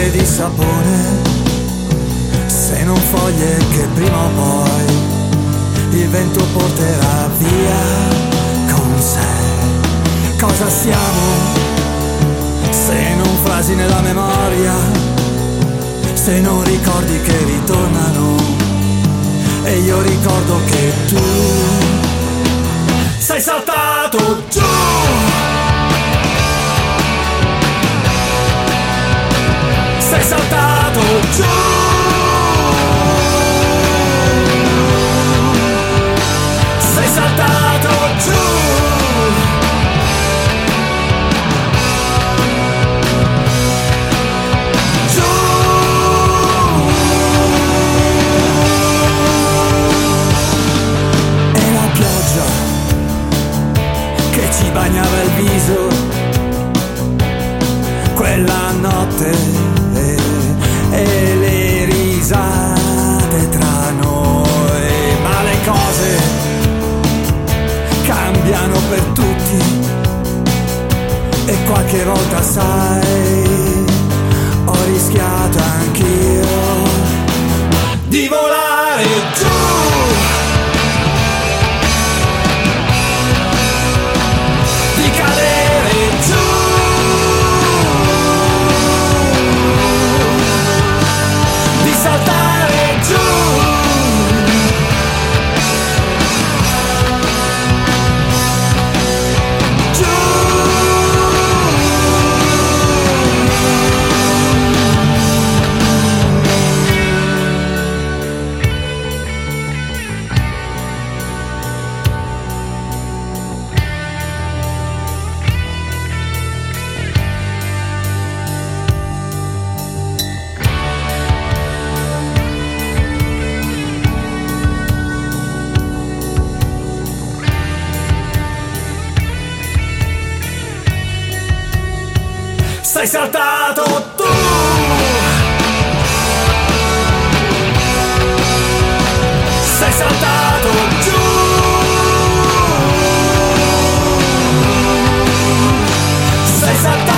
fiale di sapone, se non foglie che prima o poi il vento porterà via con sé. Cosa siamo se non frasi nella memoria, se non ricordi che ritornano? E io ricordo che tu sei saltato giù. Sei saltato giù. Sei saltato giù. Giù. E la pioggia che ci bagnava il viso quella notte, e le risate tra noi, ma le cose cambiano per tutti e qualche volta sai, ho rischiato anch'io di volare giù. Di cadere giù. Saltare giù. Giù. Sei saltato tu. Sei saltato giù. Sei saltato.